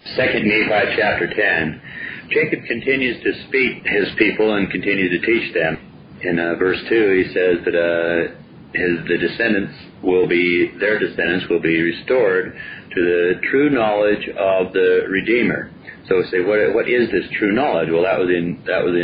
2 Nephi chapter 10, Jacob continues to speak his people and continue to teach them. In verse 2, he says that their descendants will be restored to the true knowledge of the Redeemer. So we say, what is this true knowledge? Well, that was in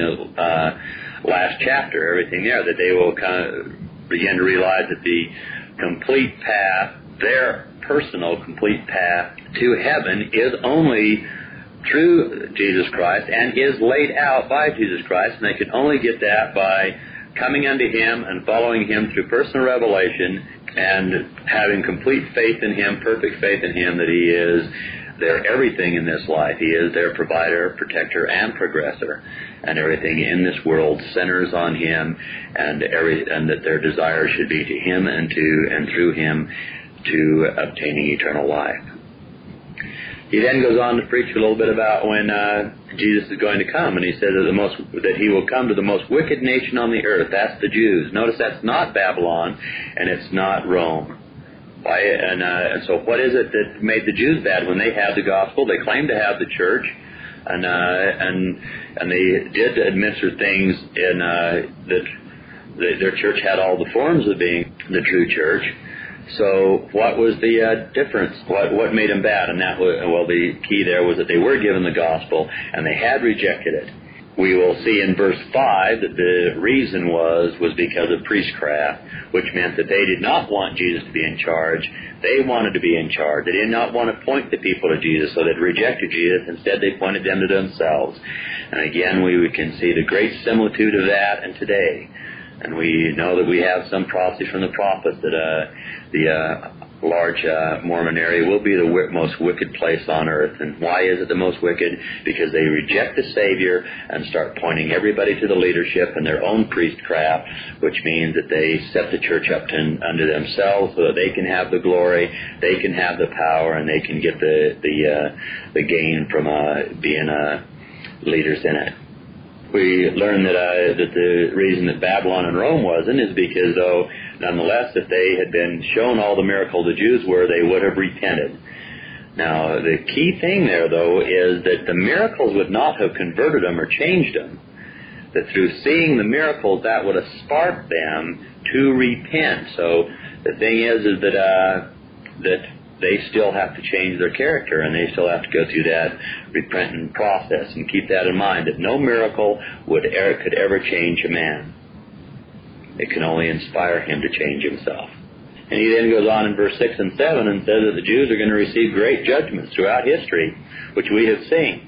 last chapter, everything there, that they will kind of begin to realize that the complete path, their personal complete path to heaven, is only through Jesus Christ and is laid out by Jesus Christ, and they can only get that by coming unto Him and following Him through personal revelation and having complete faith in Him, perfect faith in Him, that He is their everything in this life. He is their provider, protector, and progressor, and everything in this world centers on Him, and that their desire should be to Him and through Him to obtaining eternal life. He then goes on to preach a little bit about when Jesus is going to come, and he says that He will come to the most wicked nation on the earth. That's the Jews. Notice that's not Babylon, and it's not Rome. Why? And so what is it that made the Jews bad? When they had the gospel, they claimed to have the church, and they did administer things in that their church had all the forms of being the true church. So what was the difference? What made them bad? And that was, the key there was that they were given the gospel and they had rejected it. We will see in verse 5 that the reason was because of priestcraft, which meant that they did not want Jesus to be in charge. They wanted to be in charge. They did not want to point the people to Jesus, so they rejected Jesus. Instead, they pointed them to themselves. And again, we can see the great similitude of that and today. And we know that we have some prophecy from the prophets that the large Mormon area will be the most wicked place on earth. And why is it the most wicked? Because they reject the Savior and start pointing everybody to the leadership and their own priestcraft, which means that they set the church up unto themselves so that they can have the glory, they can have the power, and they can get the gain from being leaders in it. We learn that the reason that Babylon and Rome wasn't is because, though, nonetheless, if they had been shown all the miracles the Jews were, they would have repented. Now, the key thing there, though, is that the miracles would not have converted them or changed them. That through seeing the miracles, that would have sparked them to repent. So the thing is that they still have to change their character, and they still have to go through that repentant process. And keep that in mind, that no miracle could ever change a man. It can only inspire him to change himself. And he then goes on in verse 6 and 7 and says that the Jews are going to receive great judgments throughout history, which we have seen,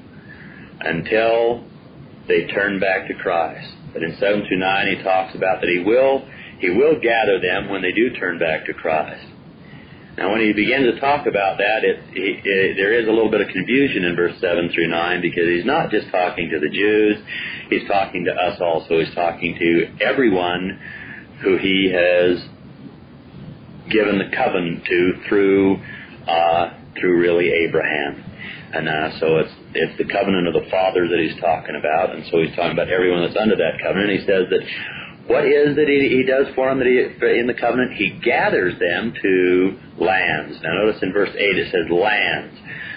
until they turn back to Christ. But in 7 through 9 he talks about that he will gather them when they do turn back to Christ. Now, when he begins to talk about that, there is a little bit of confusion in verse 7 through 9, because he's not just talking to the Jews, he's talking to us also. He's talking to everyone who he has given the covenant to through really Abraham. And so it's the covenant of the fathers that he's talking about, and so he's talking about everyone that's under that covenant. And he says that what is that he does for them in the covenant? He gathers them to lands. Now notice in verse 8 it says lands.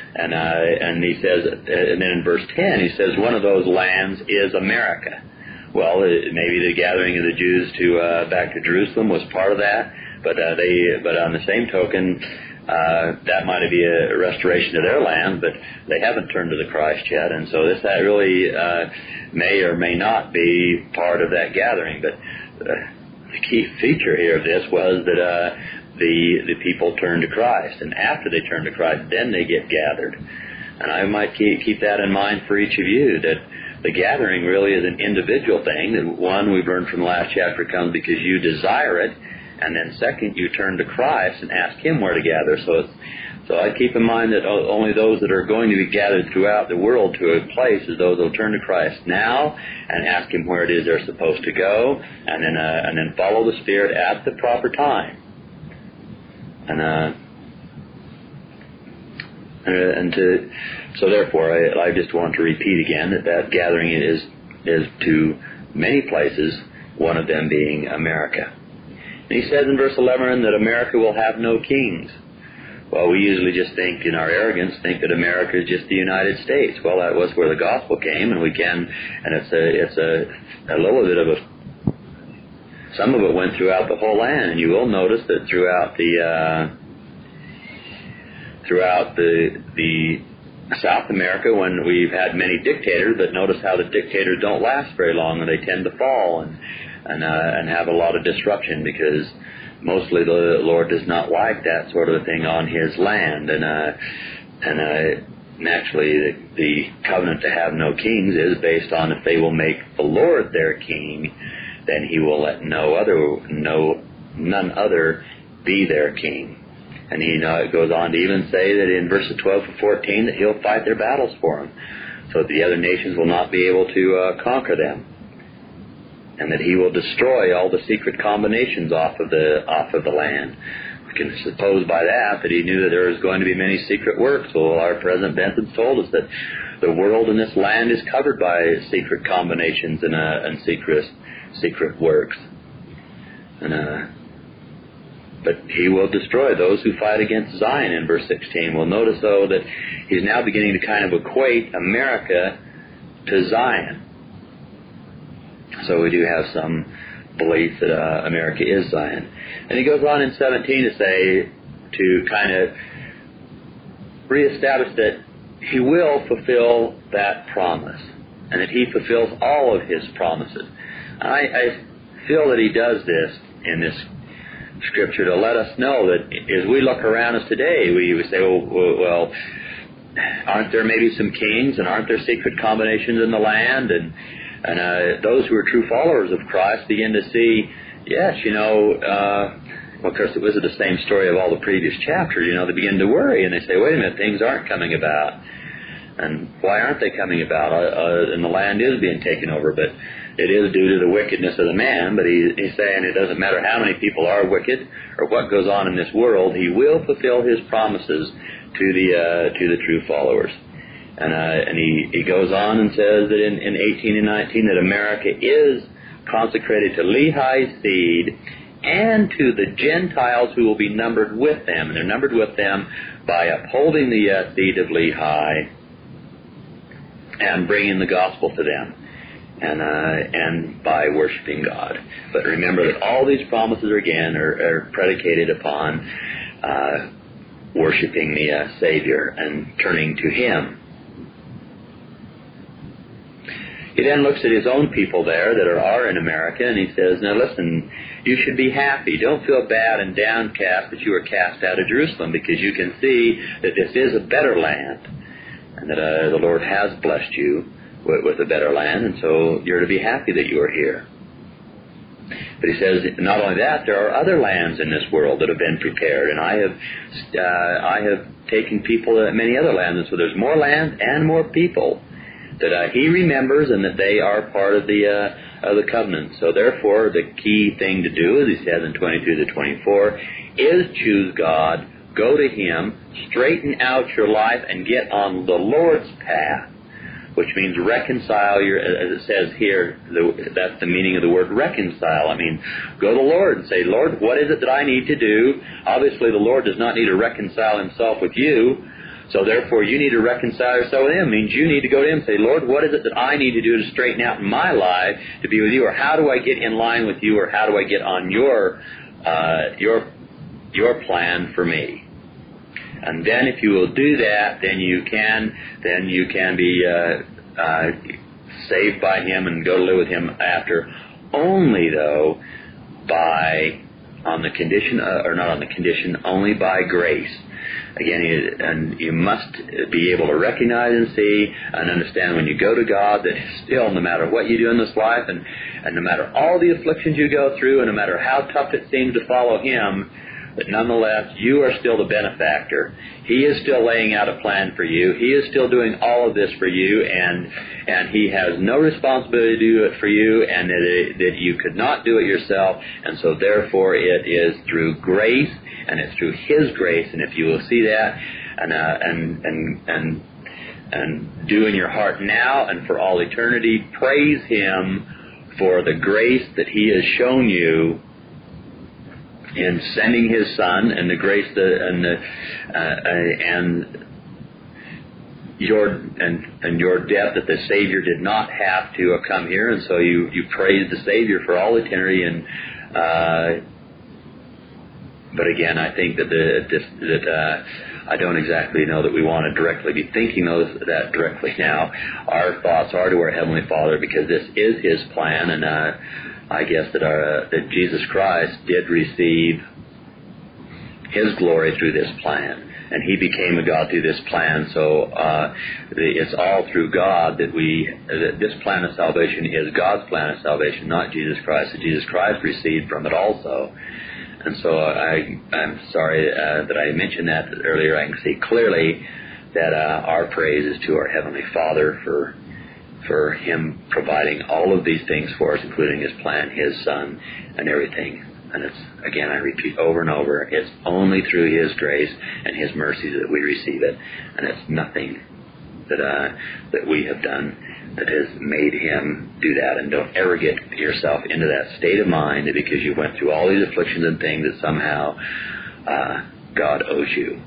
And he says, and then in verse 10 he says one of those lands is America. Well, maybe the gathering of the Jews back to Jerusalem was part of that, but on the same token, that might be a restoration of their land, but they haven't turned to the Christ yet, and so that really may or may not be part of that gathering. But the key feature here of this was that the people turn to Christ, and after they turn to Christ, then they get gathered. And I might keep that in mind for each of you, that the gathering really is an individual thing. That one, we've learned from the last chapter, comes because you desire it. And then second, you turn to Christ and ask Him where to gather. So I keep in mind that only those that are going to be gathered throughout the world to a place is those that will turn to Christ now and ask Him where it is they're supposed to go, and then follow the Spirit at the proper time. So therefore, I just want to repeat again that gathering is to many places, one of them being America. And he says in verse 11 that America will have no kings. Well, we usually just think, in our arrogance, think that America is just the United States. Well, that was where the gospel came, and it's a little bit of some of it went throughout the whole land, and you will notice that throughout the South America, when we've had many dictators, but notice how the dictators don't last very long, and they tend to fall and have a lot of disruption, because mostly the Lord does not like that sort of thing on His land, and naturally the covenant to have no kings is based on, if they will make the Lord their king, then He will let none other be their king. And it goes on to even say that in verses 12 to 14 that He'll fight their battles for them, so that the other nations will not be able to conquer them, and that He will destroy all the secret combinations off of the land. We can suppose by that He knew that there was going to be many secret works. Well, our President Benson told us that the world in this land is covered by secret combinations and secret works. But He will destroy those who fight against Zion in verse 16. We'll notice, though, that He's now beginning to kind of equate America to Zion. So we do have some belief that America is Zion. And He goes on in 17 to say, to kind of reestablish that He will fulfill that promise, and that He fulfills all of His promises. I feel that He does this in this Scripture to let us know that as we look around us today, we would say, well, aren't there maybe some kings, and aren't there secret combinations in the land? And those who are true followers of Christ begin to see, yes, well, of course, it was the same story of all the previous chapters. They begin to worry, and they say, wait a minute, things aren't coming about. And why aren't they coming about? And the land is being taken over, but it is due to the wickedness of the man. But he's saying it doesn't matter how many people are wicked or what goes on in this world, He will fulfill His promises to the true followers. And he goes on and says that in 18 and 19 that America is consecrated to Lehi's seed and to the Gentiles who will be numbered with them. And they're numbered with them by upholding the seed of Lehi and bringing the gospel to them, and by worshiping God. But remember that all these promises are predicated upon worshiping the Savior and turning to Him. He then looks at His own people there that are in America, and He says, now listen, you should be happy. Don't feel bad and downcast that you were cast out of Jerusalem, because you can see that this is a better land, and that the Lord has blessed you with a better land, and so you're to be happy that you are here. But He says, not only that, there are other lands in this world that have been prepared, and I have taken people to many other lands, and so there's more land and more people that He remembers, and that they are part of the covenant. So therefore, the key thing to do, as He says in 22 to 24, is choose God, go to Him, straighten out your life, and get on the Lord's path, which means reconcile as it says here, that's the meaning of the word reconcile. I mean, go to the Lord and say, Lord, what is it that I need to do? Obviously, the Lord does not need to reconcile Himself with you, so therefore you need to reconcile yourself with Him. It means you need to go to Him and say, Lord, what is it that I need to do to straighten out my life to be with You? Or how do I get in line with You? Or how do I get on your plan for me? And then if you will do that, then you can be saved by Him and go to live with Him after. Only, though, only by grace. Again, and you must be able to recognize and see and understand when you go to God that still, no matter what you do in this life, and no matter all the afflictions you go through, and no matter how tough it seems to follow Him, but nonetheless, you are still the benefactor. He is still laying out a plan for you. He is still doing all of this for you, and He has no responsibility to do it for you, and that you could not do it yourself. And so therefore it is through grace, and it's through His grace. And if you will see that and do in your heart now and for all eternity, praise Him for the grace that He has shown you in sending His Son and the grace and your death, that the Savior did not have to come here, and so you praise the Savior for all eternity. And but again, I think that I don't exactly know that we want to directly be thinking that directly now. Our thoughts are to our Heavenly Father, because this is His plan, and I guess that Jesus Christ did receive His glory through this plan, and He became a God through this plan. So it's all through God that this plan of salvation is God's plan of salvation, not Jesus Christ. And Jesus Christ received from it also. And so I'm sorry that I mentioned that earlier. I can see clearly that our praise is to our Heavenly Father for Him providing all of these things for us, including His plan, His Son, and everything. And it's, again, I repeat over and over, it's only through His grace and His mercy that we receive it. And it's nothing that we have done that has made Him do that. And don't ever get yourself into that state of mind that because you went through all these afflictions and things that somehow God owes you.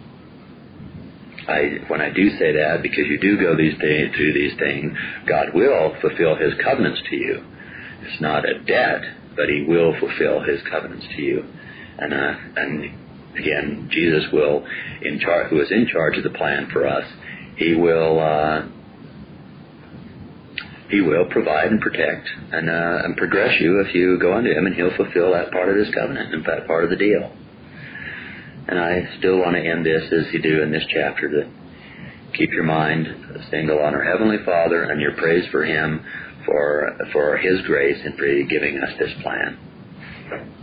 When I do say that, because you do go through these things, God will fulfill His covenants to you. It's not a debt, but He will fulfill His covenants to you. And again, Jesus will, who is in charge of the plan for us, He will provide and protect and progress you if you go unto Him, and He'll fulfill that part of His covenant and that part of the deal. And I still want to end this as you do in this chapter, to keep your mind single on our Heavenly Father and your praise for Him for His grace and for giving us this plan.